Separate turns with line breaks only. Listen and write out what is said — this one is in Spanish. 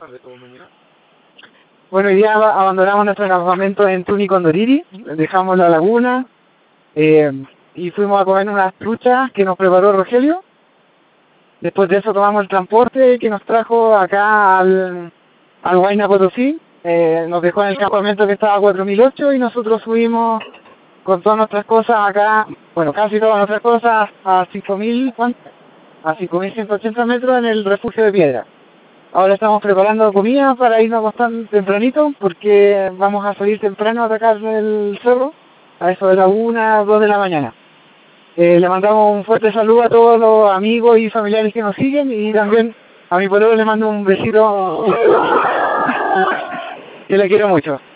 Bueno, hoy día abandonamos nuestro campamento en Tuni-Condoriri, dejamos la laguna y fuimos a comer unas truchas que nos preparó Rogelio. Después de eso tomamos el transporte que nos trajo acá al Huayna Potosí. Nos dejó en el campamento que estaba a 4008 y nosotros subimos con todas nuestras cosas acá, bueno, casi todas nuestras cosas a 5000, a 5180 metros en el refugio de piedra. Ahora estamos preparando comida para irnos bastante tempranito porque vamos a salir temprano a atacar el cerro a eso de la 1, 2 de la mañana. Le mandamos un fuerte saludo a todos los amigos y familiares que nos siguen y también a mi pueblo le mando un besito que le quiero mucho.